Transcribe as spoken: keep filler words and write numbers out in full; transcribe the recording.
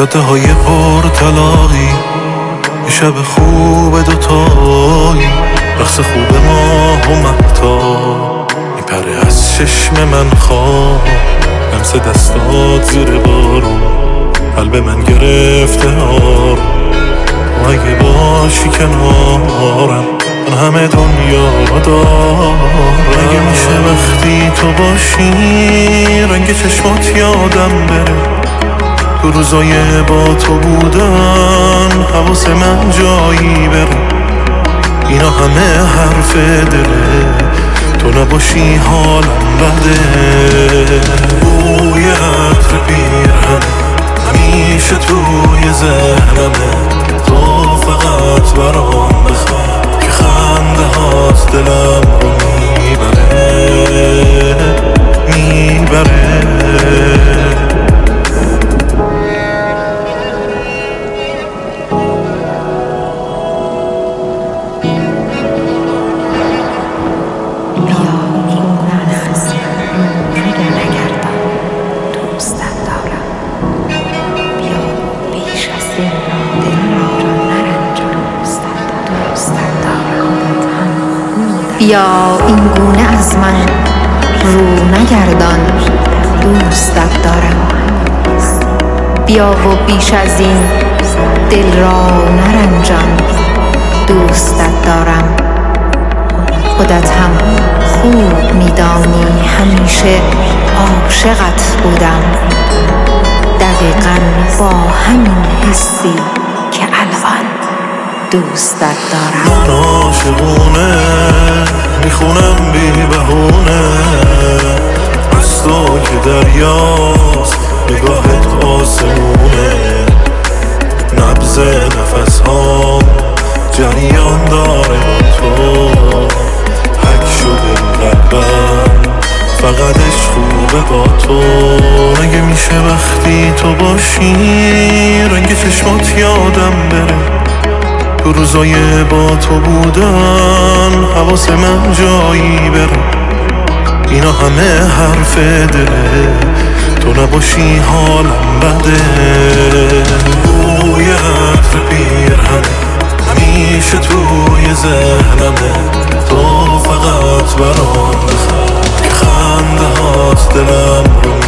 جاده های پر طلاقی، یه شب خوب دوتایی، رقص خوب ماه و مهتاب میپره از چشم من خواب، لمس دستات زیر بارون قلب من گرفته آروم. تو اگه باشی کنارم من همه دنیا رو دارم. اگه میشه وقتی تو باشی رنگ چشمات یادم بره، تو روزای با تو بودن حواس من جایی بره. اینا همه حرف دله، تو نباشی حالم بده. بوی عطر پیرهن همیشه توی ذهنمه، تو فقط برام بخواه که خنده هات دلم رو میبره میبره. بیا این گونه از من رو نگردان، دوستت دارم. بیا و بیش از این دل را نرنجان، دوستت دارم. خودت هم خوب میدانی همیشه عاشقت بودم، دقیقاً با همین حسی که الان دوستت دارم. من عاشقونه میخونم بی بهونه، از تو که دریاست نگاهت آسمونه، نبض نفس ها جریان داره با تو، حک شده قلبم فقطش خوبه با تو. اگه میشه وقتی تو باشی رنگ چشمات یادم بره، تو روزای با تو بودن حواس من جایی بره. اینا همه حرف دله، تو نباشی حالم بده. بوی عطر پیرهن همیشه توی ذهنمه، تو فقط برام بخواه که خنده هات دلم رو